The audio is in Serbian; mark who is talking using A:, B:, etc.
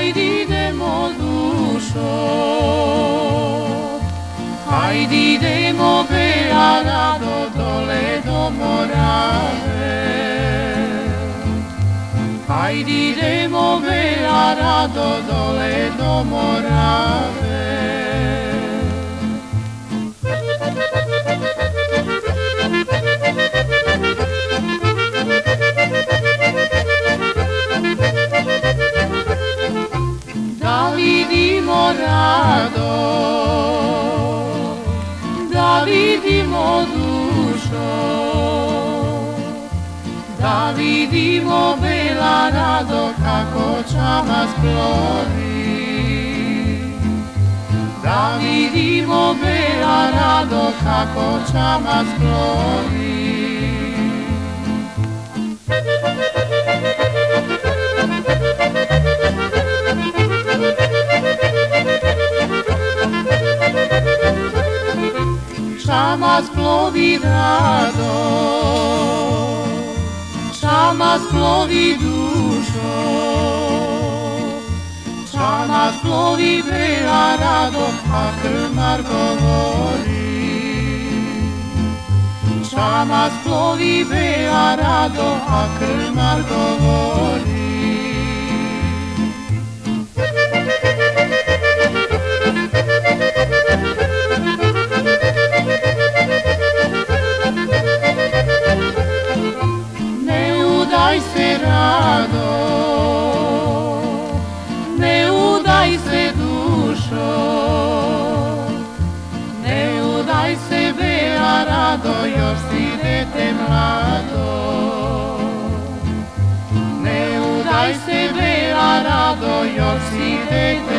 A: hajde idemo dušo, hajde idemo Bela rado dole do Morave. Hajde idemo Bela rado dole do Morave. Da vidimo rado, da vidimo dušo, da vidimo Bela rado kako čamac plovi. Da vidimo Bela rado kako čamac plovi. Čamac plovi rado, čamac plovi dušo, čamac plovi Bela rado, a krmar govori. Čamac plovi Bela rado, a krmar govori. Udaj se rado, ne udaj se dušo, ne udaj se Bela rado, još si dete mlado. Ne udaj se Bela rado, još si dete